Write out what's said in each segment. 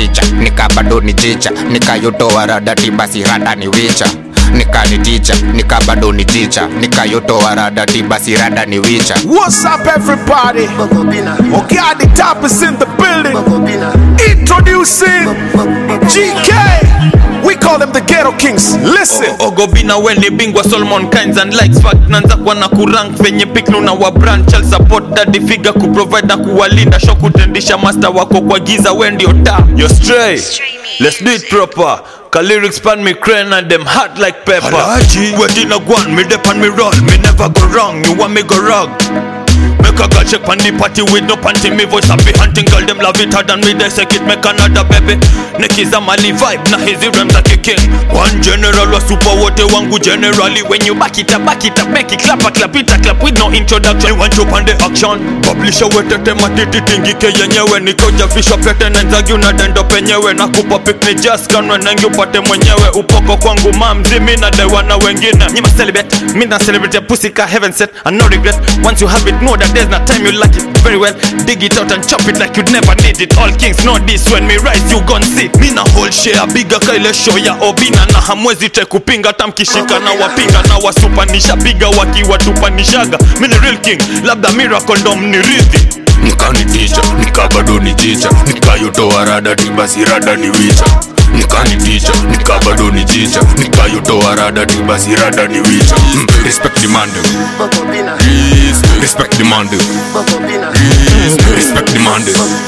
teacher, nika bado ni jicha, nika yotoa rada tibasi rada ni wicha. Nika ni teacher, nika bado ni jicha, nika yotoa rada tibasi rada ni wicha. What's up everybody? Okay, the top is in the building. Introducing GK. We call them the Ghetto Kings. Listen. Ogobina weni bingwa Solomon kinds and likes fact nanza kwa na kurank venye piklu na wa brand child support daddy figure kuprovide na kuwalinda show kutendisha master wako kwa giza wendi ota. You're stray. Let's do it proper. Ka lyrics pan me crane and them hot like pepper. Waiting a guan, me dep and me roll. Me never go wrong, you want me go wrong. Make a girl check on the party with no panty. Me voice happy hunting girl, them love it harder than me. They say it make another baby. Neki's a Mali vibe, na his rhymes are kicking. One general was super wote wangu generally. When you back it up, make it clap it a clap with no introduction. Want you on the action. Publisher wetete matiti tingike yenyewe. Nikoja fish up yete nenzagi unadendo penyewe. Nakupa pick ni just kanwe nengi upate mwenyewe. Upoko kwangu mamzi mina dewa na wengine. Nima celebrate, mina celebrate pussy ka heaven set and no regret. Once you have it, know that there's no time you like it very well. Dig it out and chop it like you'd never need it. All kings know this, when me rise you gon' see. Mina whole share bigger kaile show ya obina. Na hamwezi te kupinga tamkishika na wapinga. Na wasupanisha piga waki watupanishaga. Mina real king, labda miracle dom ni rithi. Nika ni teacher, nika bado ni jicha, nika yotoa rada tibasi rada ni wicha. Nika ni teacher, nika bado ni jicha, nika yotoa rada tibasi rada ni wicha. Respect demand. Respect demand. Respect demand.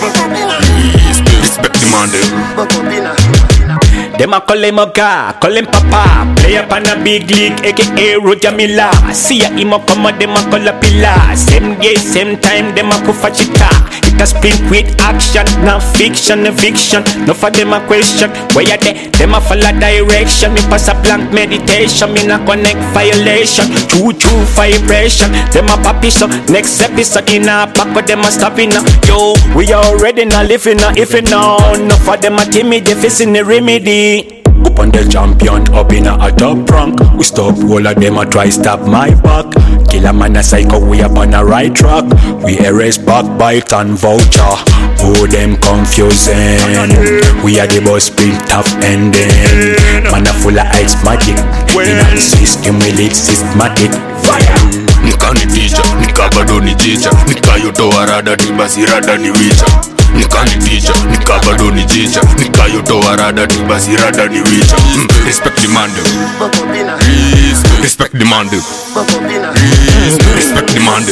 Respect demand. Them a call him Oga, call him Papa. Play up on a big league, aka Roger Miller. See ya him up come them a call a pillar. Same day, same time, them a kufa chita. It a sprint with action, not fiction, eviction. No for them a question, where you there? Them a follow direction. Me pass a blank meditation, me not connect violation. True vibration, them a papi so. Next episode in a back of them a stopping now. Yo, we already not living now, if you know. No for them a timid, they facing the remedy. Up on the champion, up in a top rank. We stop all of them a try stop my back. Kill a man a psycho, we up on a right track. We erase backbite and voucher. Oh, them confusing. We are the boss big tough ending. Man a full of ice magic. In a system we lead systematic. Nika ni teacher, nika bado ni jicha, nika yotoa rada tibasi rada ni wicha. Nika ni teacher, nika bado ni jicha, nika yotoa rada tibasi rada ni wicha. Respect demand. Respect demand. Respect demand.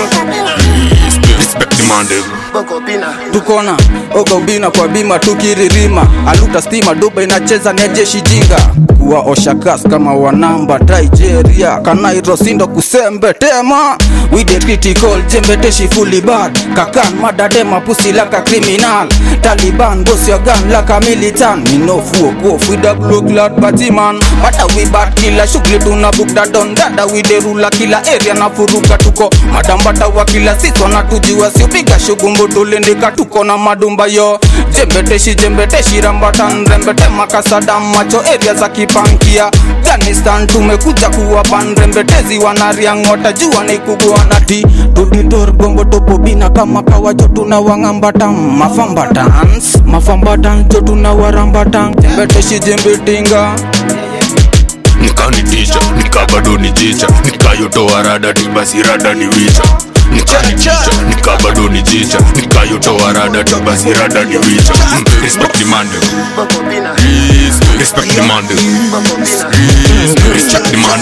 Respect demand. Tukona Ogobina kwa bima tukiririma. Aluta stima doba inacheza ni jeshi jinga. Kuwa oshakas kama wanamba Nigeria. Kanairo sindo kusembe tema. We the critical jembeteshi fully bad. Kakan madadema pussy like a criminal. Taliban boss your gun like a militant. Me no fuck off with a blue clad batiman. Bata we bad killer shughuli tunabuka don dada we the ruler killer area na furuka tuko. Madam bata wakila sisi wanatujua sio piga shugumbo tulindika tuko na madumba yo. Jembeteshi rambatan rembete makasada macho area za kipankia. Afghanistan tumekuja kuwa ban rembetezi wanariang watajua ni kugua nati. Tuditor bongo topo bina kama kawajo tunawangambatan. Mafambatan jo tunawarambatan. Jembetinga. Nika ni teacher, nika bado ni jicha, nika yotoa rada tibasi rada ni wicha. Nika ni teacher, nika bado ni jicha, nika yotoa rada tibasi rada ni wicha. Respect demand. Respect demand. Respect demand.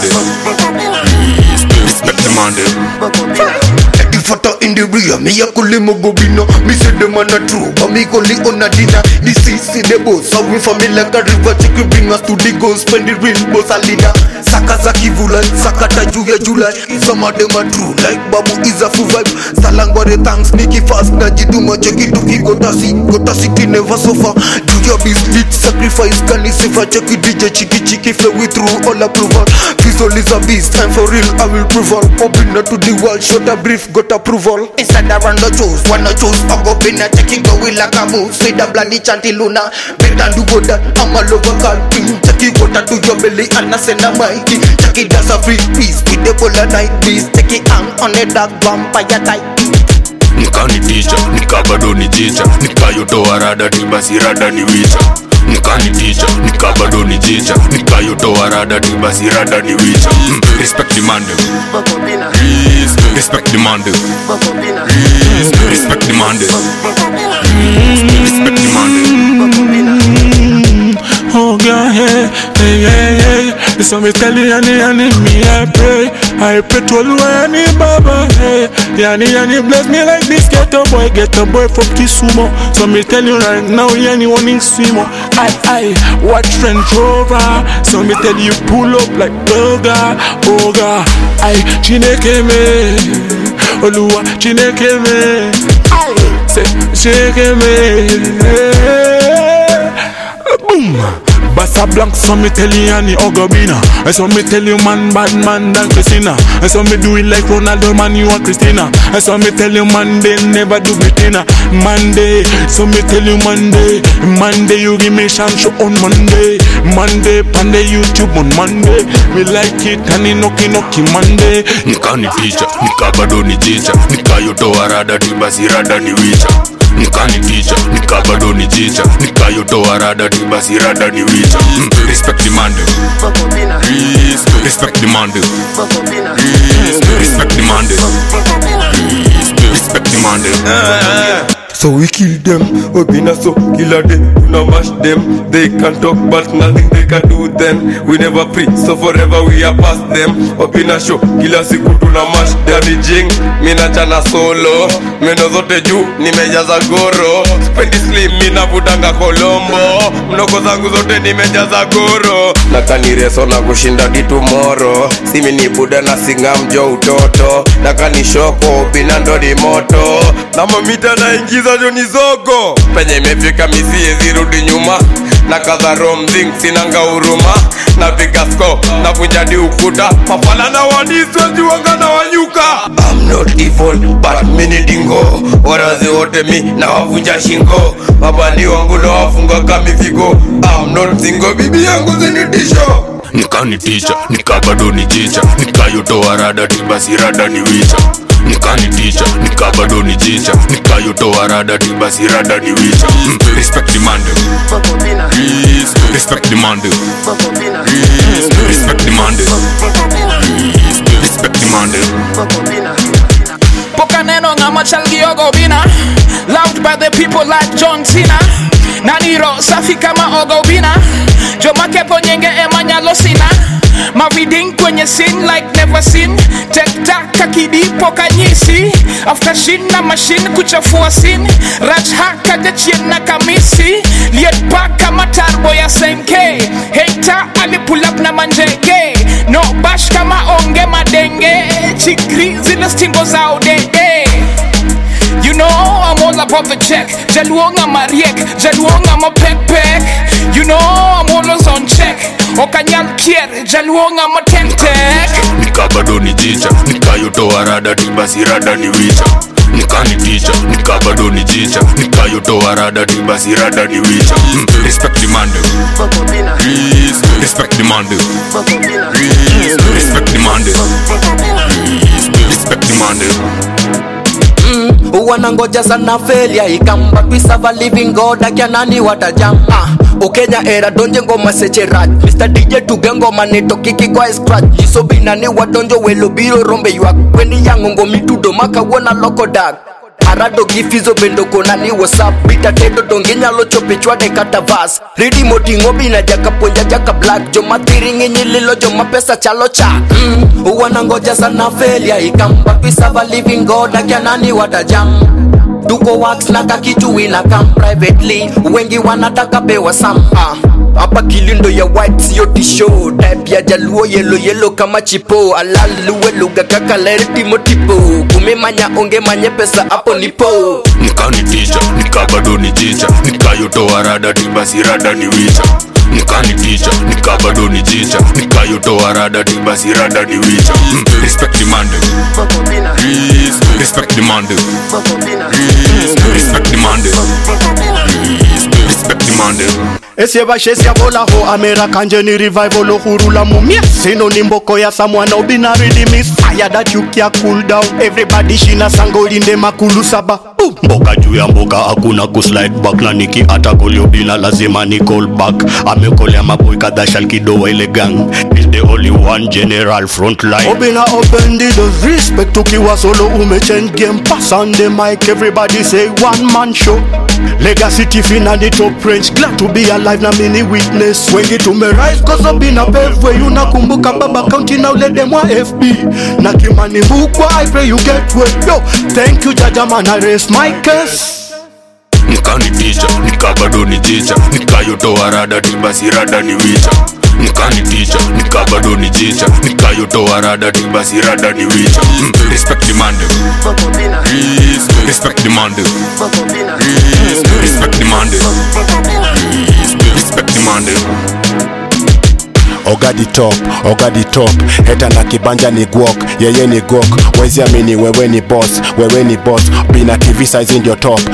Respect demand. Fata in the rear, me a kulimo gobino. Me say them man a true, but me call it on a dinner. This is the boss, so we from me like a river. Check you bring us to the ghost, spend the real boss alina. Sakazaki vulai, sakata juya July. Some of them are true, like Babu is a full vibe. Salangware thanks, sneaky fast, na jiduma check it to ki gota city never suffer. Do your business, sacrifice, can you suffer? Check it DJ chiki flow with through all approval. Fizzle is a beast, time for real, I will prove all. Open up to the world, short a brief, got approval. Inside around the choose, wanna choose Ogobina, checking go will like a move. Say the bloody chanty luna, better do go that I'm a lover call king. Check it water to your belly and I send a mighty. Check it that's a free piece with the polar night beast. Take it on a dark vampire type. nikani ticha nikabado ni jicha nikayotoa rada tibasi rada ni wicha nikani ticha nikabado ni jicha nikayotoa rada tibasi rada ni wicha respect demanded respect demanded respect demanded respect demanded oh God, hey, hey, hey, hey. So me tell you, yani, me I pray to all yani, Baba, hey. Yani, bless me like this, get a boy from Kisumo. So me tell you right now, yani, warning swimmer. I, watch Range Rover. So me tell you, pull up like Boga, I, Chineke me, Oluwa, Chineke me, I, say, Chineke me, boom. Bassa blank, so me tell you yani Ogobina. And so me tell you man bad man than Christina. And so me do it like Ronaldo man you and Christina. And so me tell you Monday never do Bettina. Monday, so me tell you Monday you give me chance show on Monday. Monday pande YouTube on Monday. Me like it and inoki Monday. nikani ticha nikabado ni jicha nikayotoa rada tibasi rada ni wicha nikani ticha nikabado ni jicha nikayotoa rada tibasi rada ni wicha respect demanded respect demanded respect demanded respect demanded So we kill them, Obina so killer day, we no mash them. They can talk but nothing they can do then. We never free, so forever we are past them. Obina show, kila siku tuna mash them. Daddy Jing, mina chana solo. Meno zote juu, nimejaza goro. Spendi slim, mina vutanga Colombo. Mnoko zangu zote nimejaza goro. Nakani reso na kushinda di tomorrow. Simi ni buda na singa mjo utoto. Nakani shoko, Obina ndo di moto. Na mamita na ingiza Joni zogo penye imefika misi ezirudi nyuma na kaza romzing sinanga uruma na vigasko na vunjadi ukuta mafala na wadiswa jiwanga na wanyuka I'm not evil but mini dingo warazi wote mi na wavunja shingo mabandi wangu na wafunga kamifigo I'm not single bibi yangu zinitisho nikani ticha nikabado ni jicha nikayotoa rada tibasi rada ni wicha nikani ticha nikabado ni jicha nikayotoa rada tibasi rada ni wicha respect demanded respect demanded respect demanded respect demanded Poka neno ngama chalgi Ogobina, loved by the people like John Cena. Naniro safi kama Ogobina, Jomake ponyenge emanyalo sina. Maviding kwenye scene like never seen. Tek-tak kakidi poka nyisi. After shin na machine kuchafua scene. Raj haka de chien na kamisi. Liet pa kama tarbo ya same K. Hater ali pull up na manjege. No bash kama onge madenge. Chikri zile stimbo za udede. You know I'm all about the check. Jaluonga mariek, jaluonga ma pek. You know I'm always on check. Okanyal kier, jaluonga ma tek. nikabado ni jicha nikayotoa rada tibasi rada ni wicha nikani ticha nikabado ni jicha nikayotoa rada tibasi rada ni wicha respect demanded respect demanded respect demanded respect demanded wanangoja sana failure ikamba we serve a living God akianani watajam Ukenya era donje ngoma secherat Mr. DJ tugengo maneto kiki kwa scratch Liso binani wadonjo welo biro rombe yuak Weni yangu ngomi tudo maka wona loko dag Arado gifizo bendo konani whatsapp Bita tedo donginya locho pichwa de kata vas Ridi moti ngobi na jaka ponja jaka black Joma tiringi nyililo joma pesa chalo cha Wanangoja sana failure ikamba we serve a living God akianani watajam Duko wax na kakitu inakam privately Wengi wanataka bewa sampa Hapa kilindo ya white siyo tisho Type ya jaluo yellow kama chipo Alaluwe luga kaka leriti motipo Kumemanya onge manye pesa hapo nipo nikani ticha nikabado ni jicha nikayotoa rada tibasi rada ni wicha nikani ticha nikabado ni jicha nikayotoa rada tibasi rada ni wicha respect demanded respect demanded respect demanded respect demanded Esieva shesia bola ho amera kanjeni revival ohurula mumia. Sino nimboko ya someone ordinary dimis. Fire that you can cool down. Everybody shina sango linde makulu saba. Mboka juu ya mboka hakuna kuslide back. Na niki atakoli obina lazima ni call back. Amekolea maboy kadashal kidoa ile gang. Is the only one general front line. Obina open the doors. Respect tukiwa solo umechange game. Pass on the mic everybody say one man show. Legacy Tiffin and the top range. Glad to be alive na mini witness. Wengi tumerise cause Obina pave where you nakumbuka baba county now let them wa FB. Na kimani hukwa I pray you get way. Yo, thank you jaja man I raise my case. Nikani teacher, nikabado ni jicha. Nikayotoa rada tibasi rada ni wicha. Nikani teacher, nikabado ni jicha. Nikayotoa rada tibasi rada ni wicha. Respect demanded. Respect demanded. Respect demanded. Respect demanded. Oga the top, heta na kibanja ni guok, yeye ni gok. Wezi amini wewe ni boss, Bina TV size in your top.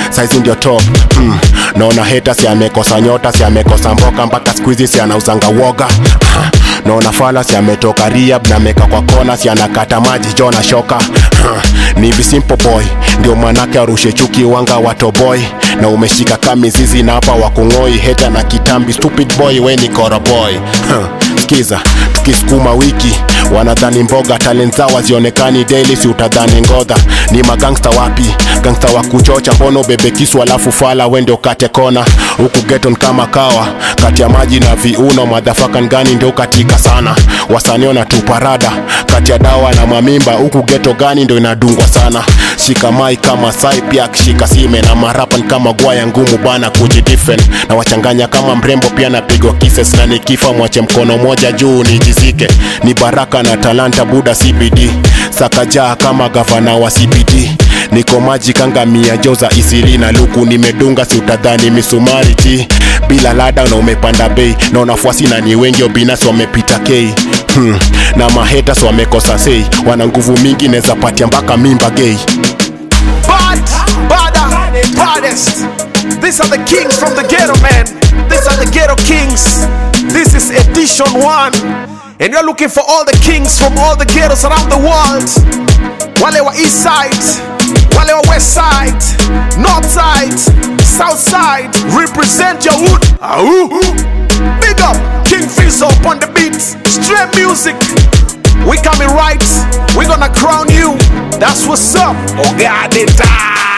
Naona heta si amekosa nyota, si amekosa mboka, mpaka squeezy si anauzanga woga. Naona fala si ametoka Rehab na meka kwa kona, si anakata maji jona shoka. Ni hivi simple boy, ndio manake arushe chuki wanga watoboy. Na umeshika kamizizi na hapa wakungoi, heta na kitambi stupid boy we ni koro boy. Skiza, tukisukuma wiki wanadhani mboga, talent zao zionekani daily, si utadhani ngodha. Ni magangsta wapi? Gangsta wa kuchocha, mbono bebe kisu alafu fala wende ukate kona. Huku geton kama kawa, kati ya maji na viuno, motherfucker gani ndio katika sana. Wasanii na tuparada, kati ya dawa na mamimba, huku geto gani ndio inadungwa sana. Shika mai kama sai pia kishika sime, na marapan kama gwaya ngumu bana kujidifen. Na wachanganya kama mrembo pia napigwa kisses, na nikifa mwache mkono moja juu nijizike. Ni baraka na talanta buda CBD, sakajaa kama gavana wa CBD. Niko maji kanga mia joza isili na luku nimedunga, si utadhani misumari ti. Bila lada na umepanda bei, na unafuasi na ni wengi obinasi wamepita K. Na mahaters wamekosa sei, wana nguvu mingi neza patia mpaka mimba gay. Baddest. These are the kings from the ghetto, man. These are the ghetto kings. This is edition 1. And you're looking for all the kings from all the ghettos around the world. Wale wa east side, wale wa west side, north side, south side. Represent your hood. Big up King Fizzo on the beats. Straight music. We coming right. We gonna crown you. That's what's up. Oh God, they die.